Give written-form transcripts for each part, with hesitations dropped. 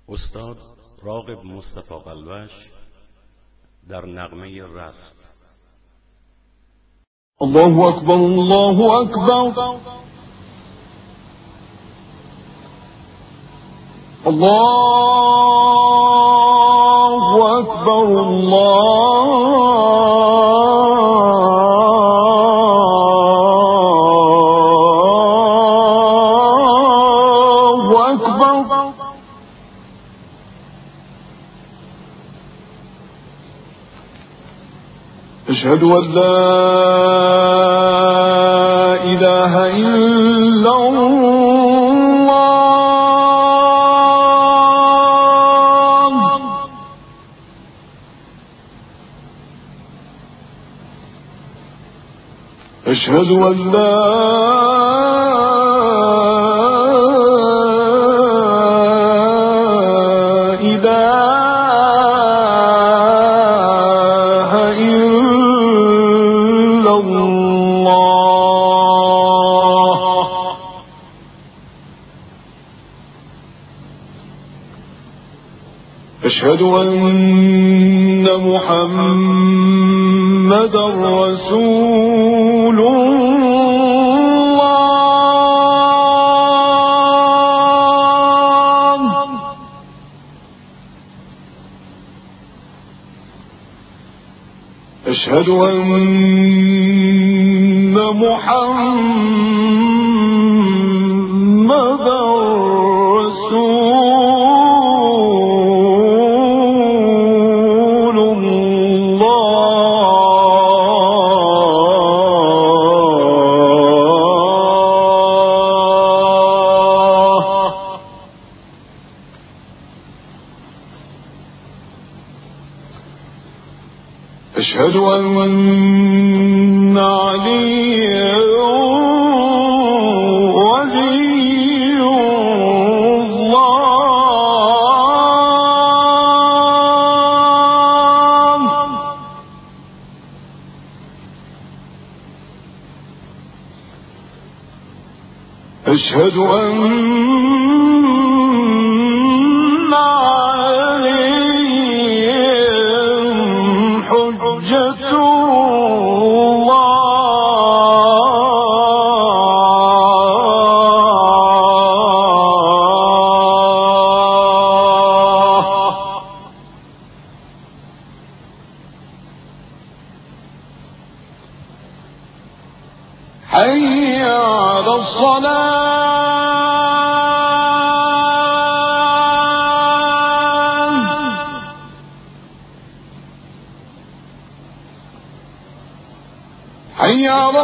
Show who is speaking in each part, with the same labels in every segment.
Speaker 1: استاد راغب مصطفی قلوش در نغمه رست.
Speaker 2: الله اکبر الله اکبر الله اکبر الله اکبر. أشهد أن لا إله إلا الله. أشهد أن لا أشهد أن محمدا رسول الله. أشهد أن محمدا رسول أشهد أن عليا ولي الله. أشهد أن عليهم حجة الله. حي على الصلاة. حي على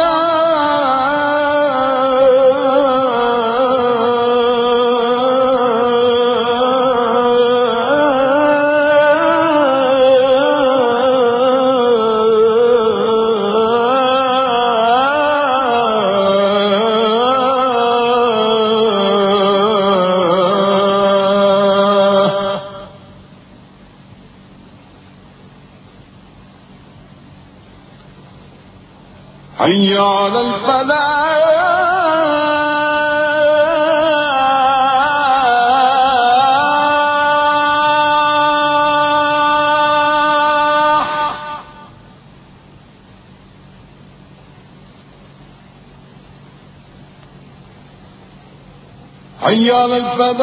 Speaker 2: حي على الفلاح. حي على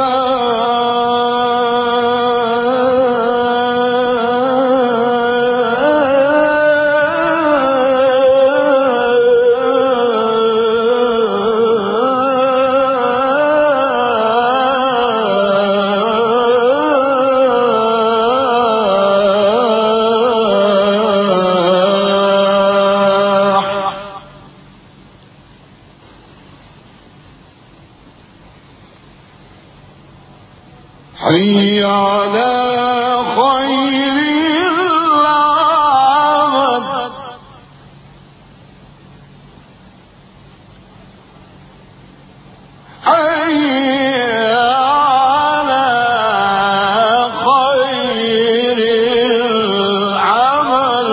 Speaker 2: حي على خير العمل. حي على خير العمل.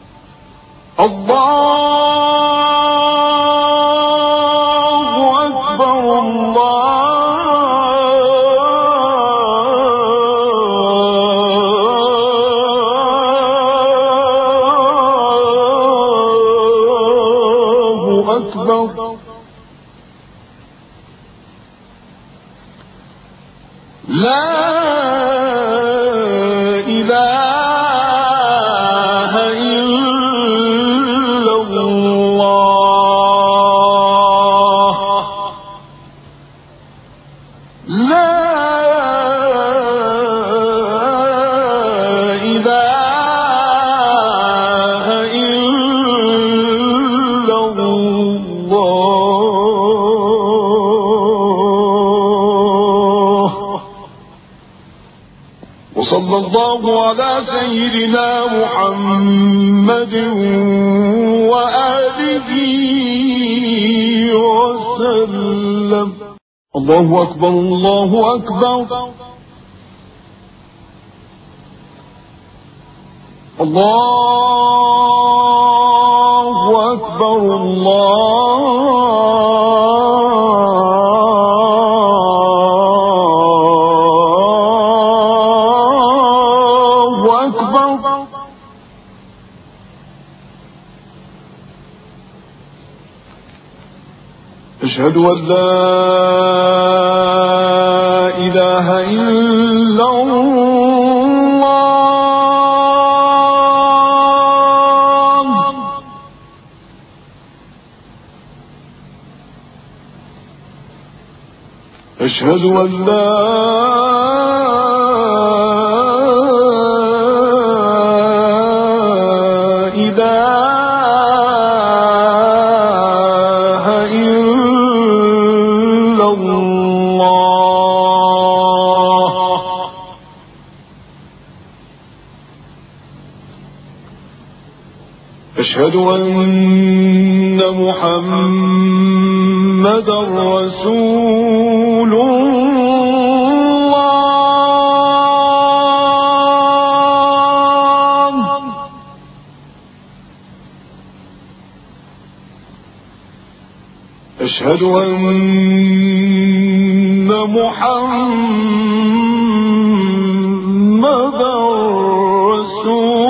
Speaker 2: الله أكبر. وصلى الله على سيدنا محمد وآله وسلم. الله أكبر الله أكبر الله أكبر أشهد أن لا إله إلا الله. أشهد أن لا أشهد أن محمدا رسول الله. أشهد أن محمدا رسول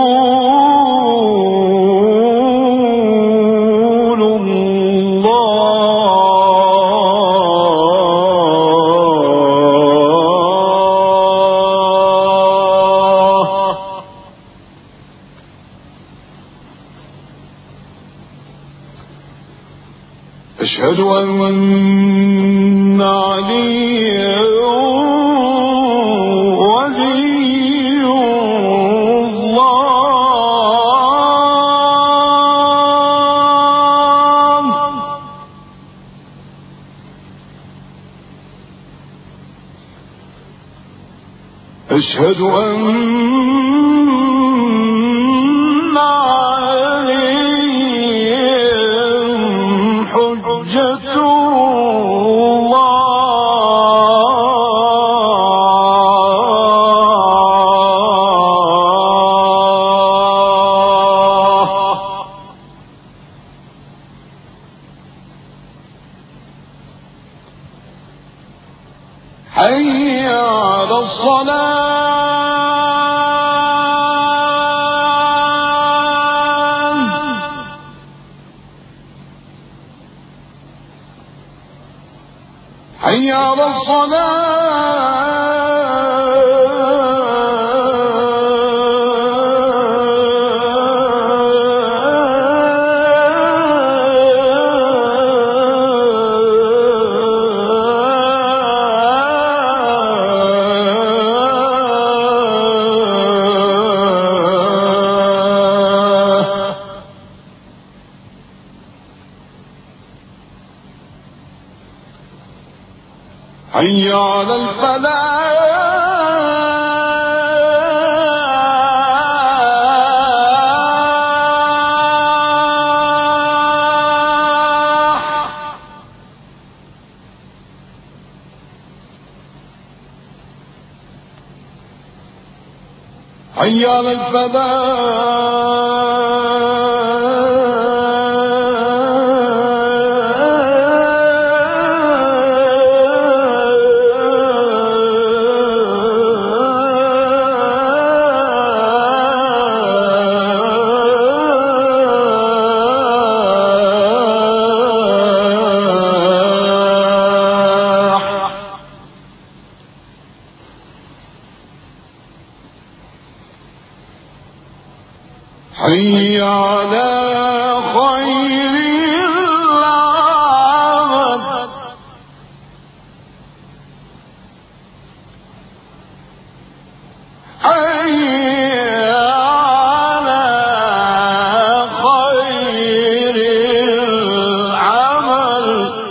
Speaker 2: أشهد أن عليا ولي الله. أشهد أن عليهم حجة حي على الصلاة. حي على حي على الفلاح. حي على الفلاح. على خير العمل حي على خير العمل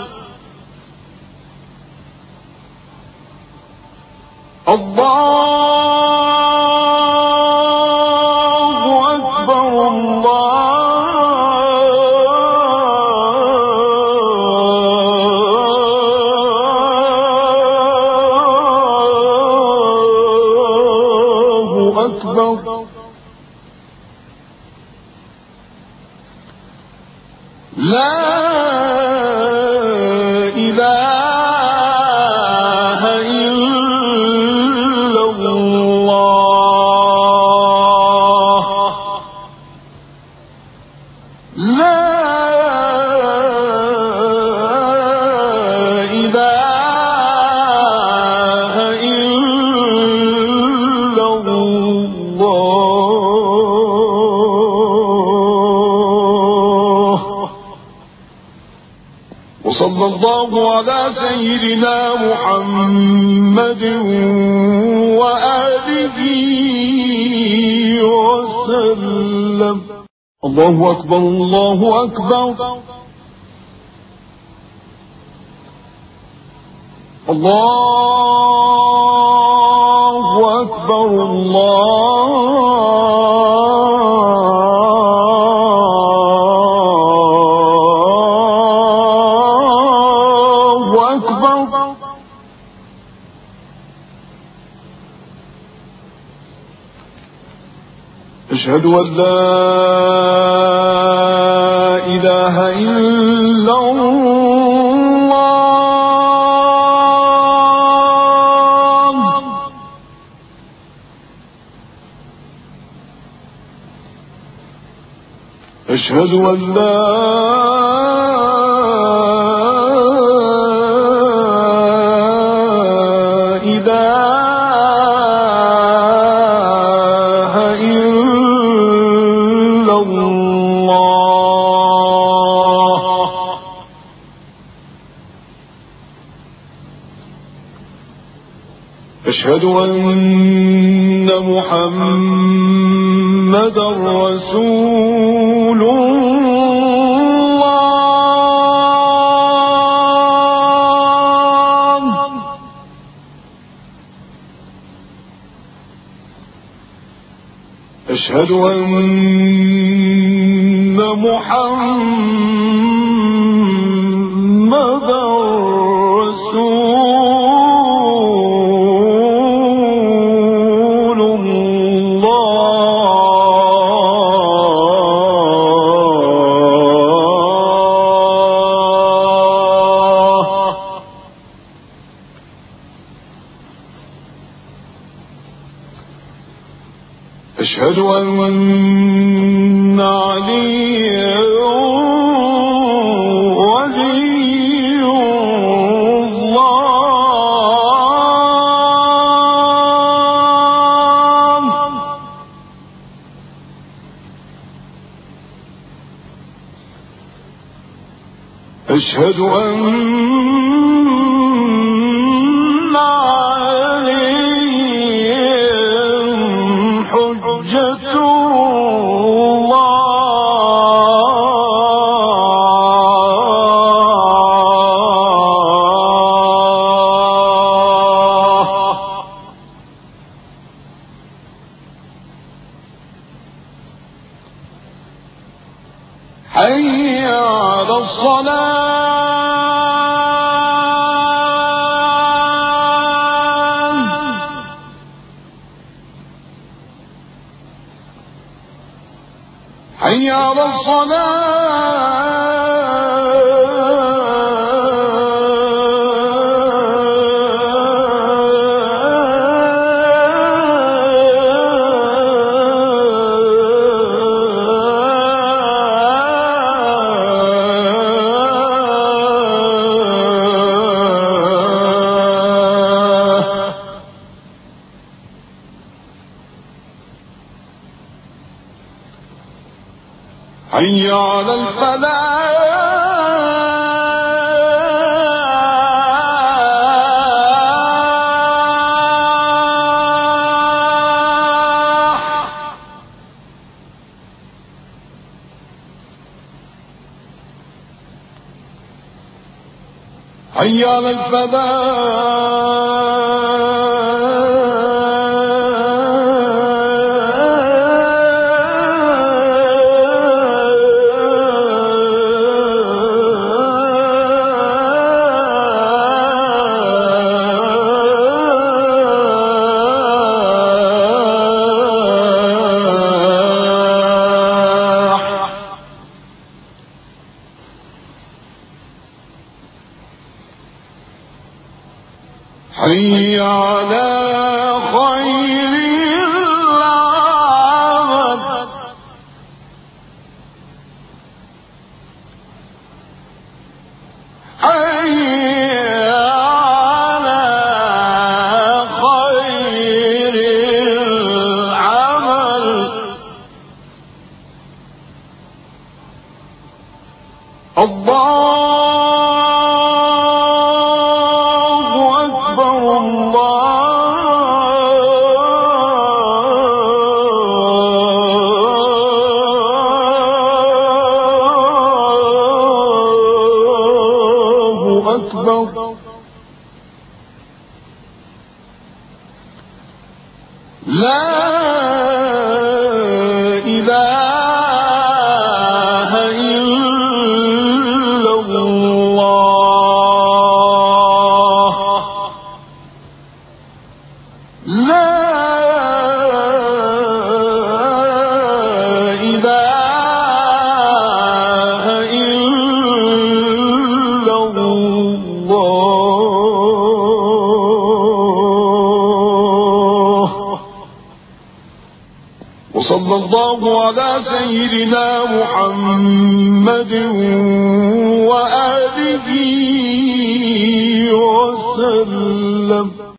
Speaker 2: صلى الله على سيدنا محمد وآله وسلم. الله أكبر الله أكبر الله أكبر أشهد أن لا إله إلا الله. أشهد أن لا أشهد أن محمدا رسول الله. أشهد أن محمدا رسول أشهد أن عليا ولي الله. أشهد أن عليهم حجة حي على الصلاة. حي على حي على الفلاح حي على حي على خير العمل حي على خير العمل الله أكبر لا إله إلا الله لا إله إلا الله وصلى الله على سيدنا محمد وآله وسلم.